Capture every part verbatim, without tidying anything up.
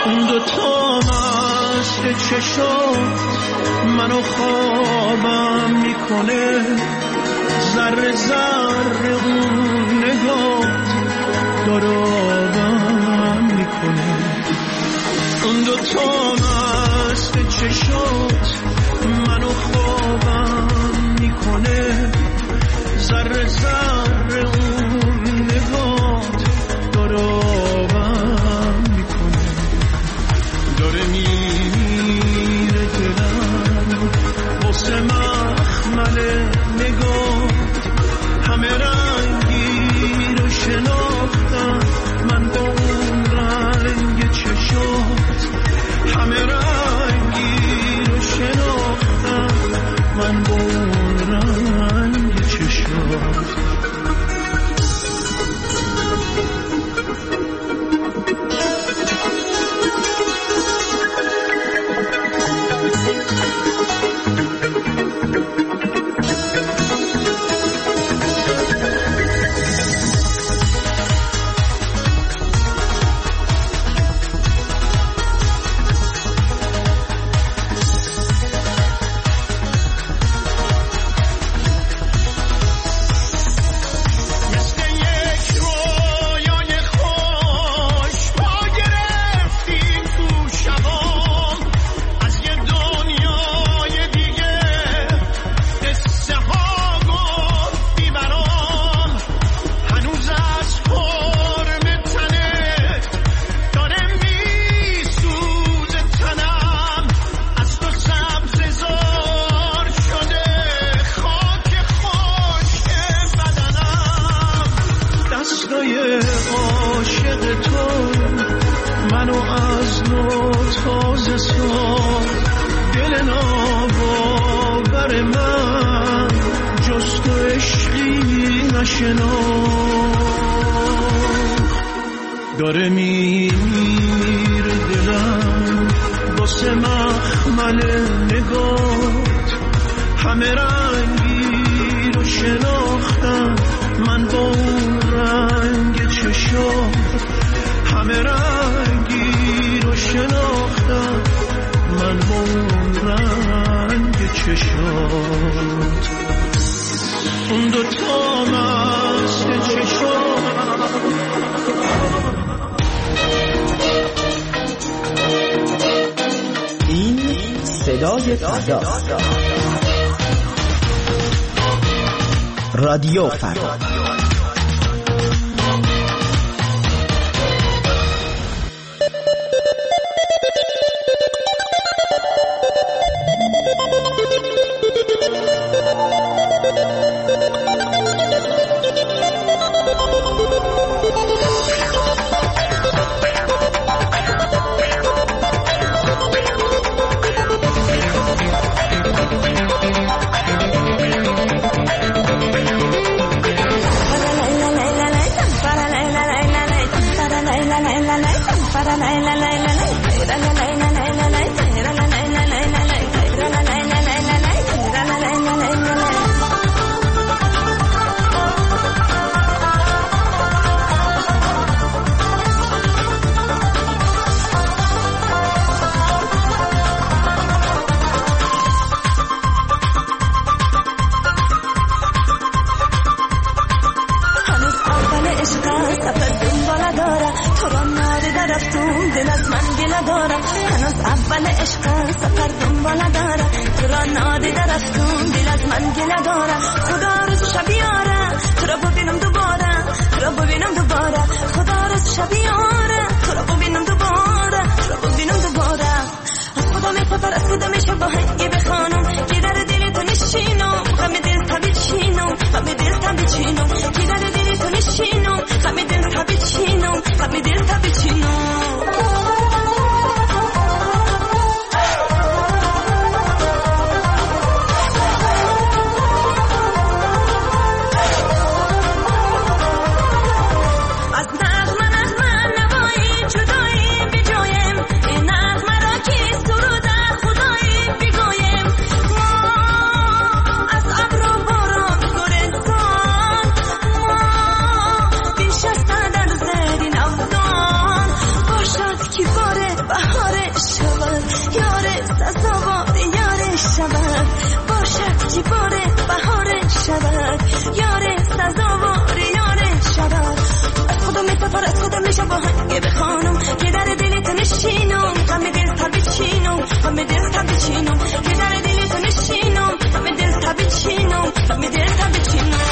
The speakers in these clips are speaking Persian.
اون دوتا مست چشات منو خوابم میکنه، ذره ذره اون نگات دارابم میکنه. اون دوتا مست چشات منو خوابم میکنه، ذره ذره اون نگات دارابم میکنه. داره میره دلم واسه مخمل نگات، همه رنگی رو شناختم من با اون رنگ چشات، همه رنگی رو شناختم من با اون رنگ چشات. داره میره دلم واسه مخمل نگات، همه رنگی رو شناختم من با اون رنگ چشات، همه رنگی رو شناختم من با اون رنگ چشات. اون دوتا مست چشات این صدای فردا، رادیو فردا. میشه با هنگه بخوانم که در دلت نشینم غم دل تبچینم غم دل تبچینم که در دلت نشینم غم دل تبچینم غم دل تبچینم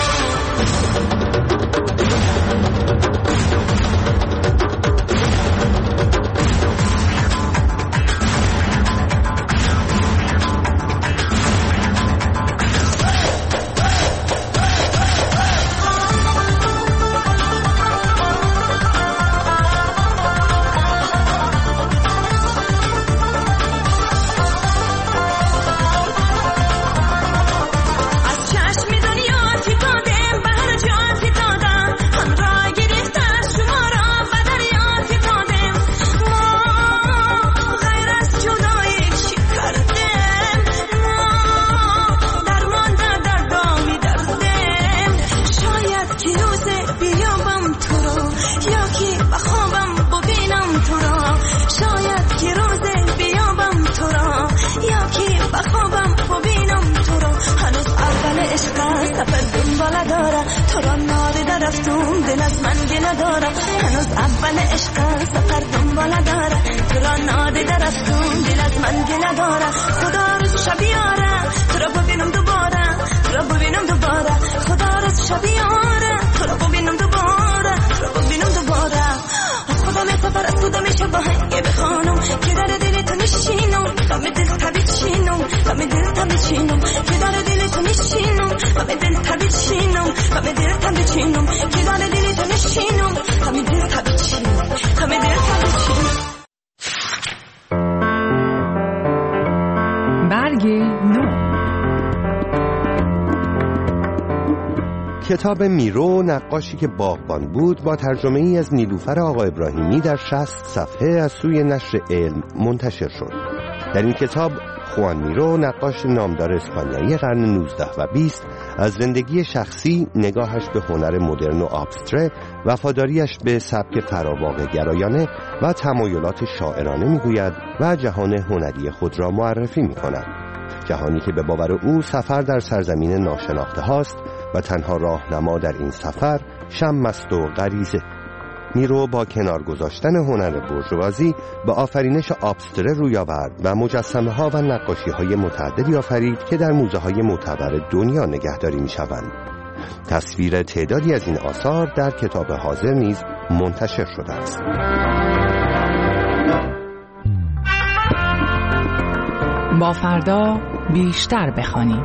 دل از من گله داره هنوز اول عشق سفر دنباله داره تو را نادیده رفتم دل از من گله داره خدا روز شب یاره تو را ببینم دوباره تو را ببینم دوباره خدا روز شب یاره تو را ببینم دوباره تو را ببینم دوباره خدا می سفر از خدا میشه با هنگه بخوانم که در دل تو نشینم غم دل تبچینم غم دل تبچینم که در دل تو نشینم غم دل تبچینم غم دل تبچینم که در دل تو نشینم غم دل تبچینم غم دل تبچینم برگ نو. کتاب میرو نقاشی که باغبان بود با ترجمه ای از نیلوفر آقا ابراهیمی در شصت صفحه از سوی نشر علم منتشر شد. در این کتاب خوان میرو نقاش نامدار اسپانیایی قرن نوزده و بیست از زندگی شخصی، نگاهش به هنر مدرن و ابستره، وفاداریش به سبک فراواقع گرایانه و تمایلات شاعرانه میگوید و جهان هنری خود را معرفی میکند. جهانی که به باور او سفر در سرزمین ناشناخته هاست و تنها راهنما در این سفر شم است و غریزه. میرو با کنار گذاشتن هنر بورژوازی به آفرینش ابستره روی آورد و مجسمه ها و نقاشی های متعددی آفرید که در موزه های معتبر دنیا نگهداری می شوند. تصویر تعدادی از این آثار در کتاب حاضر نیز منتشر شده است. با فردا بیشتر بخوانیم.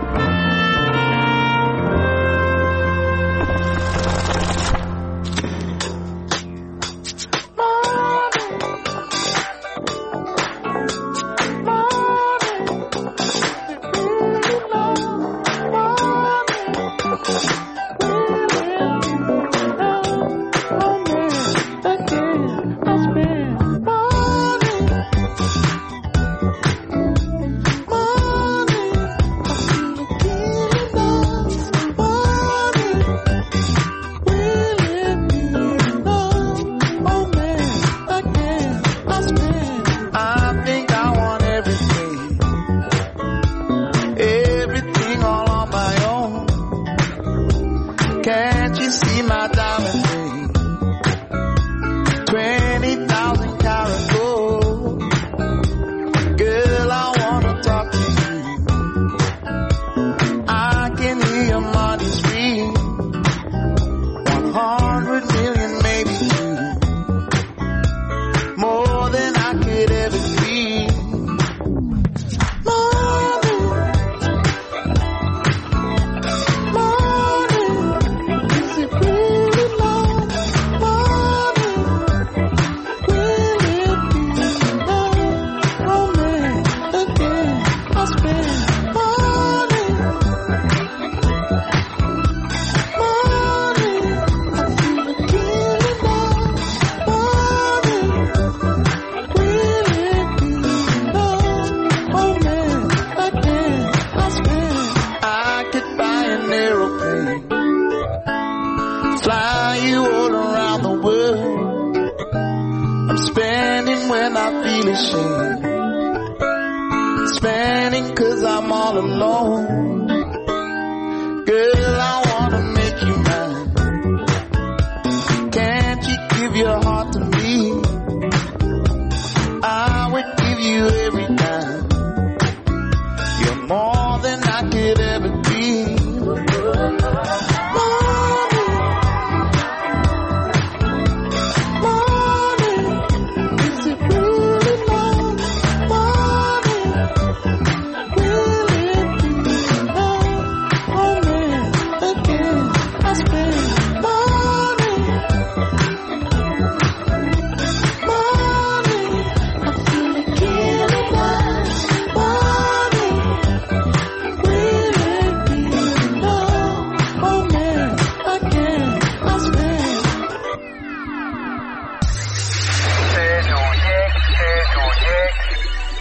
Your heart to me.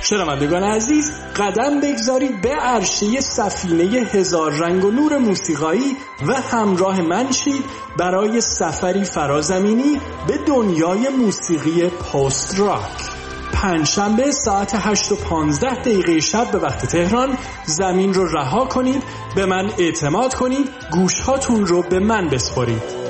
شنوندگان عزیز، قدم بگذارید به عرشه سفینه هزار رنگ و نور موسیقایی و همراه من شید برای سفری فرازمینی به دنیای موسیقی پست راک. پنجشنبه ساعت هشت و پانزده دقیقه شب به وقت تهران زمین رو رها کنید، به من اعتماد کنید، گوشهاتون رو به من بسپارید.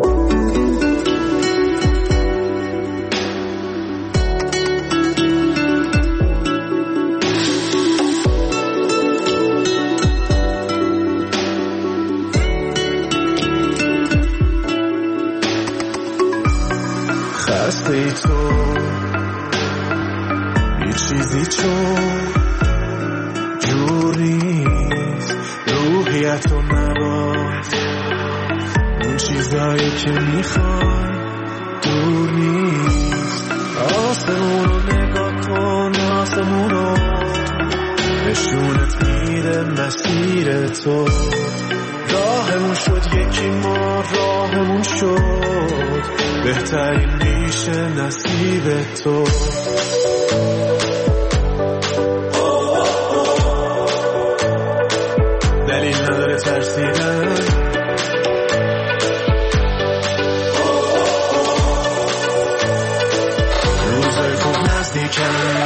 خسته تو یه چیزی چون جور نیست، روحیت و نباز اون چیزایی که میخوای دور نیست. آسمون رو نگاه کن، آسمون رو نشونت میده مسیر تو. راهمون شد یکی، ما راهمون شد بهترین میشه نصیب تو. دلیل نداره ترسیدن، روزای خوب نزدیکن.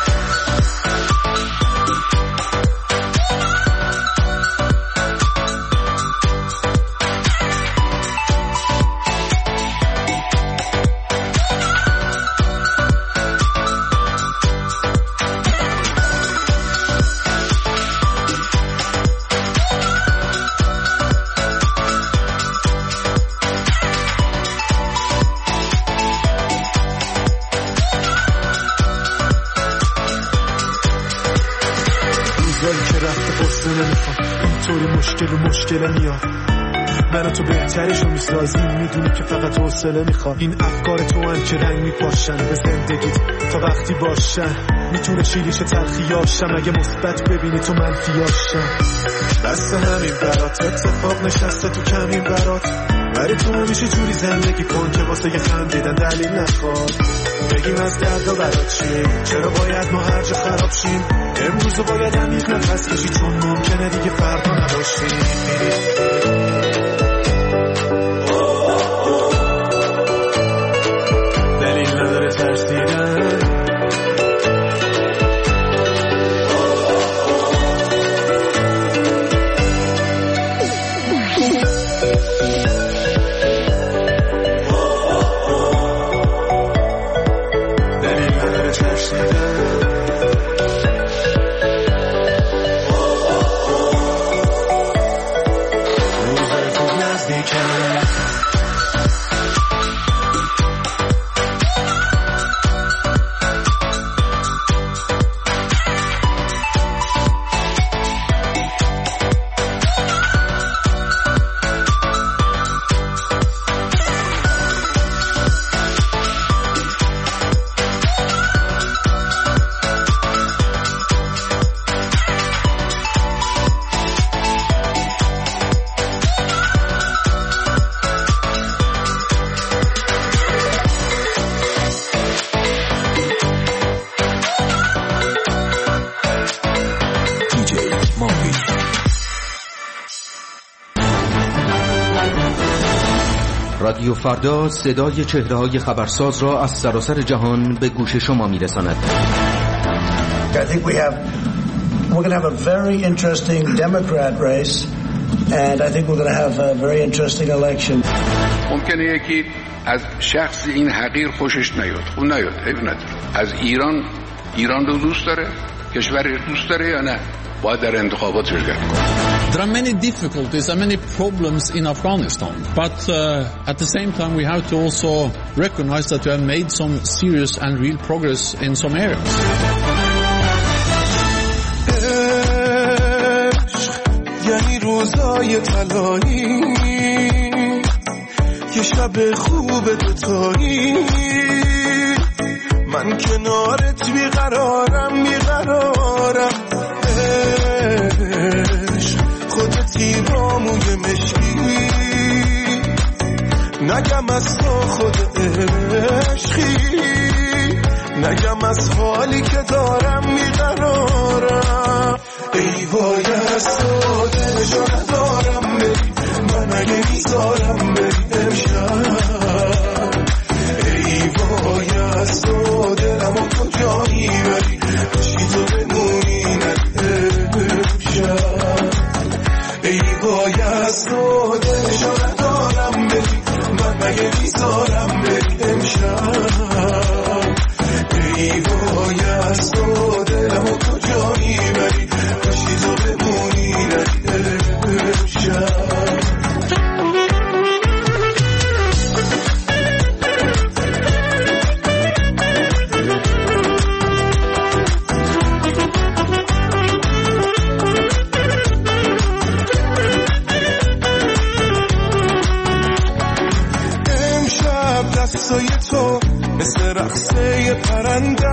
مشکل و مشکل میاد، من تو بهترشو میسازیم، میدونی که فقط حوصله میخواد. این افکار تو هم که رنگ میپاشن به زندگیت تا وقتی باشن، میتونه شیریش تلخیاشم اگه مثبت ببینی تو منفیاشم. بس همین برات اتفاق نشسته تو کمین برات، ولی تو همیشه جوری زندگی کن که واسه یه خندیدن دلیل نخواد. بگیم از دردا برات چیه، چرا باید ما هر جا خراب شیم؟ امروزو باید عمیق نفس کشی، چون ممکنه دیگه فردا نباشیم. دلیل نداره ترسیدن، رادیو فردا صدای چهره‌های خبرساز را از سراسر جهان به گوش شما می‌رساند. I think we have we're going to have a very interesting Democrat race and I think we're going to have a very interesting election. ممکنه یکی از شخص این حقیر خوشش نیاد، اون نیاد، عیب نداره. از ایران ایران رو دوست داره، کشور رو دوست داره یا نه؟ باید در انتخابات شرکت کنه. There are many difficulties and many problems in Afghanistan, but uh, at the same time we have to also recognize that we have made some serious and real progress in some areas. یعنی روزای طلایی، یه شب خوب دوتایی، من کنارت بیقرارم بیقرارم. خودتی با موی مشکی، نگم از تو خود عشقی، نگم از حالی که دارم بیقرارم. ای وای از تو دلشو ندارم بری، من اگه میذارم بری امشب. ای وای از تو دلمو کجا میبری، کاشکی تو بمونی امشب. ای وای از تو دلشو ندارم بری، من اگه میذارم بری امشب. ای وای از تو دلمو کجا میبری، کاشکی تو بمونی امشب. دستای تو مثل رقصه پرنده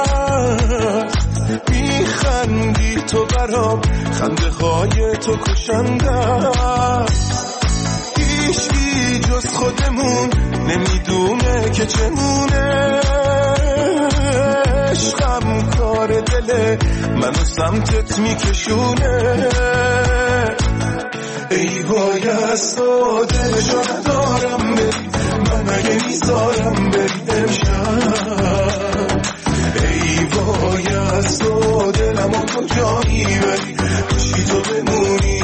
است، میخندی تو برام، خنده های تو کشنده است. هیچکی جز خودمون نمیدونه که چمونه، عشقم کار دله منو سمتت میکشونه. ای وای از تو دلشو ندارم بری، من اگه میذارم بری امشب. ای وای از تو دلمو کجا میبری، کاشکی تو بمونی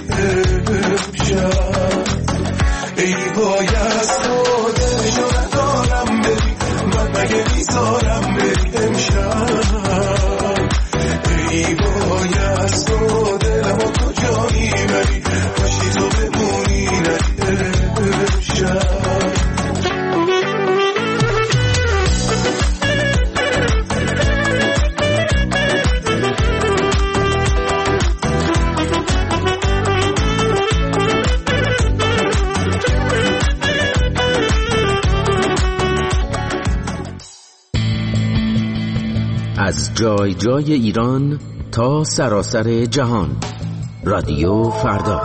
امشب. ای وای از تو دلشو ندارم بری، من اگه میذارم بری امشب. ای وای از تو دلمو کجا میبری، کاشکی تو بمونی امشب. از جای جای ایران تا سراسر جهان، رادیو فردا.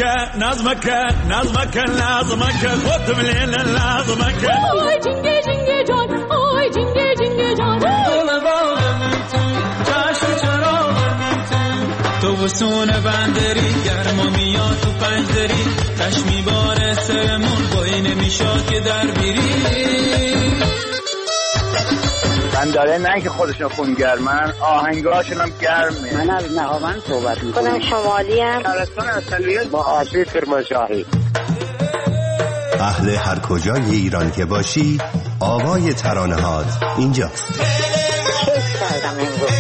نظمك نظمك نظمك نظمك خود مليل نظمك آی جنگه جنگه جان آی جنگه جنگه جان گل باغ چشم چراغ تو وسون بندری گرما میاد تو پنجدری چشمی باره سرمون بایی نمیشاد که در بیری من داره نه که خودشون خونگرمن آهنگاشون هم گرمه. من از نهاوند صحبت میکنم. خودم شمالی ام. شهرستان اصلیت با آسیب کرمانشاهی. اهل هر کجای ایران که باشی آوای ترانه‌هات اینجاست. کیف کردم امروز.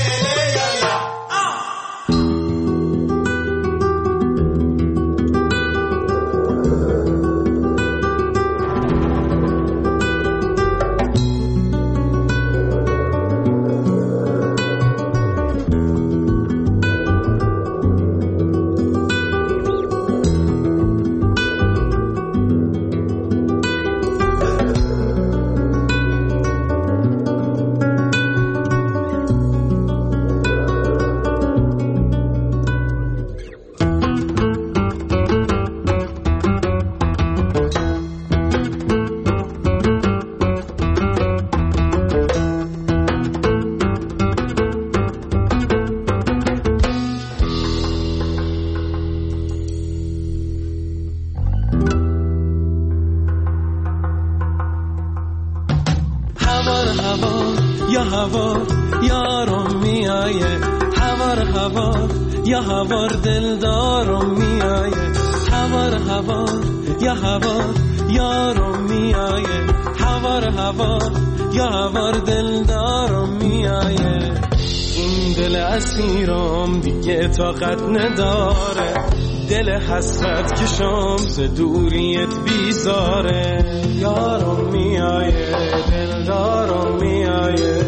هوار دلدارم میایه هوار هوار یا هوار یارم میایه هوار هوار یا هوار دلدارم میایه این دل اسیرم دیگه طاقت نداره دل حسرت کشم ز دوریت بیزاره یارم میایه دلدارم میایه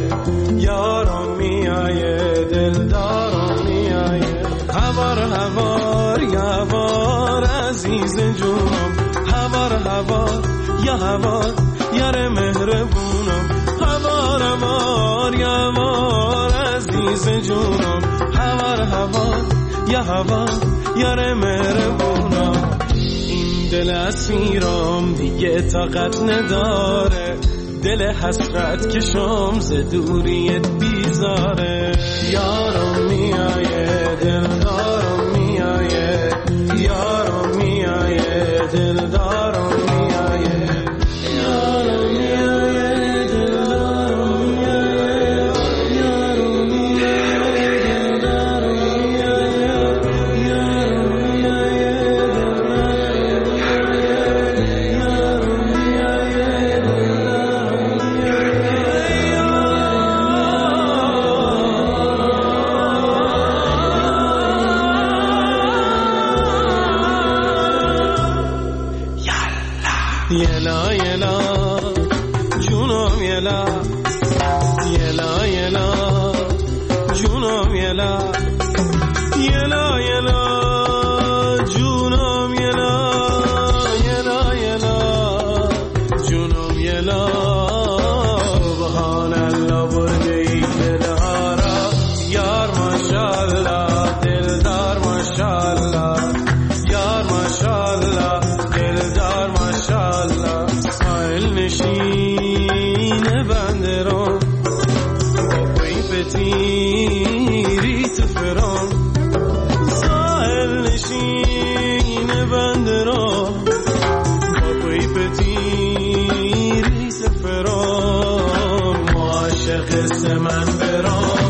یارم میایه دلدارم میایه هوار هوار یا هوار عزیز جونم هوار هوار یا هوار یار مهربونم هوار هوار یا هوار عزیز جونم هوار هوار یا هوار یار مهربونم این دل اسیرم دیگه طاقت نداره دل حسرت کشم ز دوریت بیزاره یارم میایه دلدارم میایه یارم میایه دلدارم میایه یارم میایه دلدارم میایه یارم میایه دلدارم میایه یارم یلا یلا جونم یلا یلا یلا جونم یلا یلا یلا جونم یلا یلا یلا جونم یلا سبحان الله برده ای دلارا یار ماشاءالله دلدار ماشاءالله یار ماشاءالله دلدار ماشاءالله سایل نشین بنده رو با پی پتیری تو فرام سایل نشین بنده رو با پی پتیری تو فرام عاشق من برام